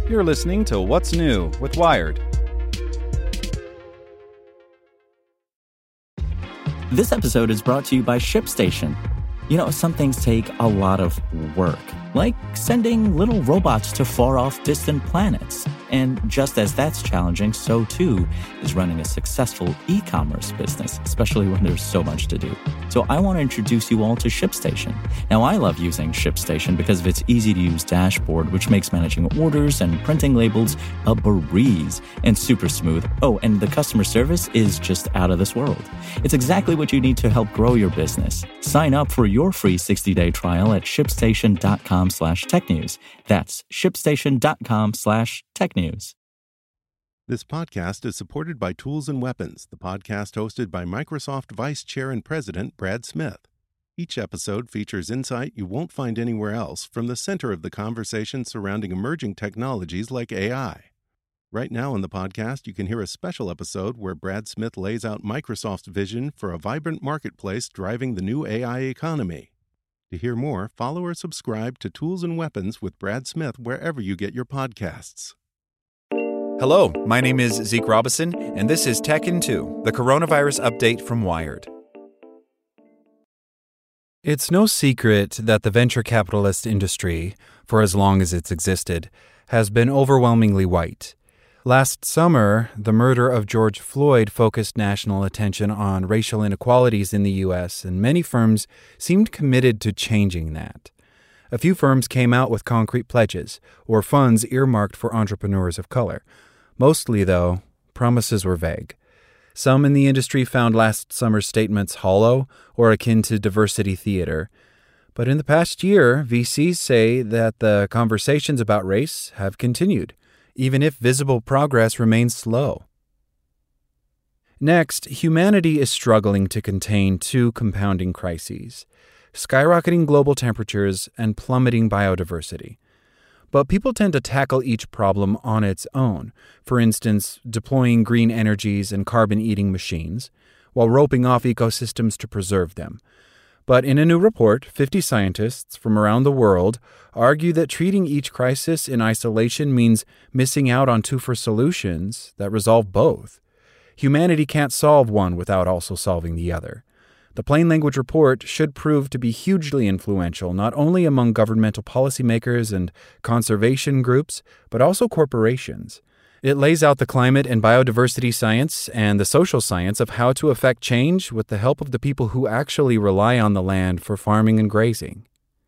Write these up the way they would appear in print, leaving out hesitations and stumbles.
You're listening to What's New with Wired. This episode is brought to you by ShipStation. You know, some things take a lot of work, like sending little robots to far-off distant planets. And just as that's challenging, so too is running a successful e-commerce business, especially when there's so much to do. So I want to introduce you all to ShipStation. Now, I love using ShipStation because of its easy-to-use dashboard, which makes managing orders and printing labels a breeze and super smooth. Oh, and the customer service is just out of this world. It's exactly what you need to help grow your business. Sign up for your free 60-day trial at shipstation.com/technews. That's shipstation.com/technews. This podcast is supported by Tools and Weapons, the podcast hosted by Microsoft Vice Chair and President Brad Smith. Each episode features insight you won't find anywhere else from the center of the conversation surrounding emerging technologies like AI. Right now on the podcast, you can hear a special episode where Brad Smith lays out Microsoft's vision for a vibrant marketplace driving the new AI economy. To hear more, follow or subscribe to Tools and Weapons with Brad Smith wherever you get your podcasts. Hello, my name is Zeke Robison, and this is Tech in 2, the coronavirus update from Wired. It's no secret that the venture capitalist industry, for as long as it's existed, has been overwhelmingly white. Last summer, the murder of George Floyd focused national attention on racial inequalities in the U.S., and many firms seemed committed to changing that. A few firms came out with concrete pledges, or funds earmarked for entrepreneurs of color. Mostly, though, promises were vague. Some in the industry found last summer's statements hollow or akin to diversity theater. But in the past year, VCs say that the conversations about race have continued, even if visible progress remains slow. Next, humanity is struggling to contain two compounding crises: skyrocketing global temperatures and plummeting biodiversity. But people tend to tackle each problem on its own, for instance, deploying green energies and carbon-eating machines, while roping off ecosystems to preserve them. But in a new report, 50 scientists from around the world argue that treating each crisis in isolation means missing out on tougher solutions that resolve both. Humanity can't solve one without also solving the other. The Plain Language Report should prove to be hugely influential not only among governmental policymakers and conservation groups, but also corporations. It lays out the climate and biodiversity science and the social science of how to effect change with the help of the people who actually rely on the land for farming and grazing.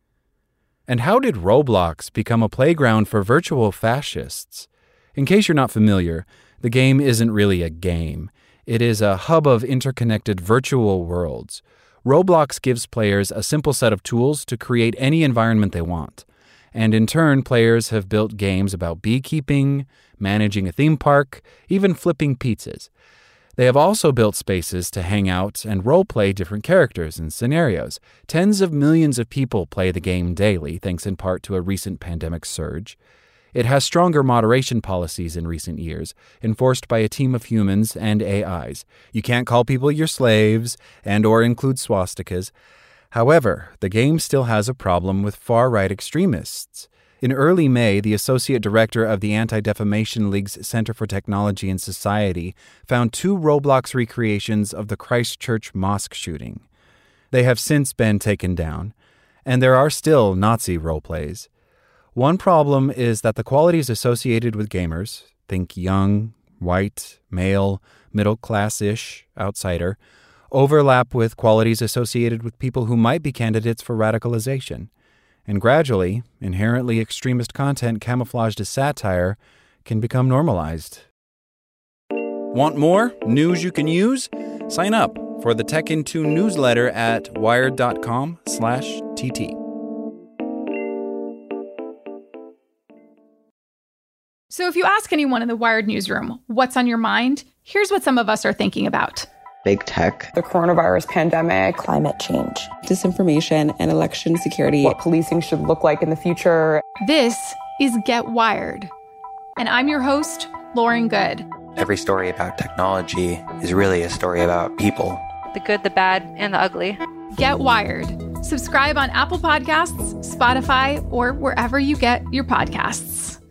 And how did Roblox become a playground for virtual fascists? In case you're not familiar, the game isn't really a game. It is a hub of interconnected virtual worlds. Roblox gives players a simple set of tools to create any environment they want. And in turn, players have built games about beekeeping, managing a theme park, even flipping pizzas. They have also built spaces to hang out and role-play different characters and scenarios. Tens of millions of people play the game daily, thanks in part to a recent pandemic surge. It has stronger moderation policies in recent years, enforced by a team of humans and AIs. You can't call people your slaves and/or include swastikas. However, the game still has a problem with far-right extremists. In early May, the associate director of the Anti-Defamation League's Center for Technology and Society found 2 Roblox recreations of the Christchurch mosque shooting. They have since been taken down, and there are still Nazi roleplays. One problem is that the qualities associated with gamers, think young, white, male, middle-class-ish, outsider, overlap with qualities associated with people who might be candidates for radicalization. And gradually, inherently extremist content camouflaged as satire can become normalized. Want more news you can use? Sign up for the Tech in 2 newsletter at wired.com/TT. So if you ask anyone in the Wired newsroom what's on your mind, here's what some of us are thinking about. Big tech, the coronavirus pandemic, climate change, disinformation, and election security. What policing should look like in the future. This is Get Wired. And I'm your host, Lauren Good. Every story about technology is really a story about people. The good, the bad, and the ugly. Get Wired. Subscribe on Apple Podcasts, Spotify, or wherever you get your podcasts.